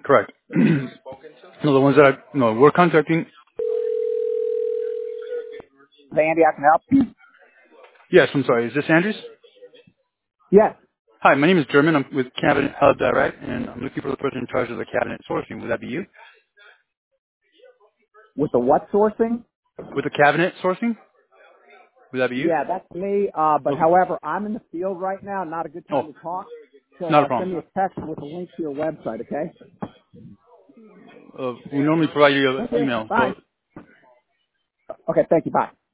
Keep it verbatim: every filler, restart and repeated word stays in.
Correct. No, the ones that I, no, we're contacting. Andy, I can help you? Yes, I'm sorry. Is this Andrews? Yes. Hi, my name is German. I'm with Cabinet Hub, is that right? And I'm looking for the person in charge of the cabinet sourcing. Would that be you? With the what sourcing? With the cabinet sourcing? Would that be you? Yeah, that's me. Uh, but Okay. however, I'm in the field right now. Not a good Oh, time to talk. So not a uh, send problem. me a text with a link to your website, okay? Uh, we normally provide you an Thank you. email, so Bye. Okay, thank you. Bye.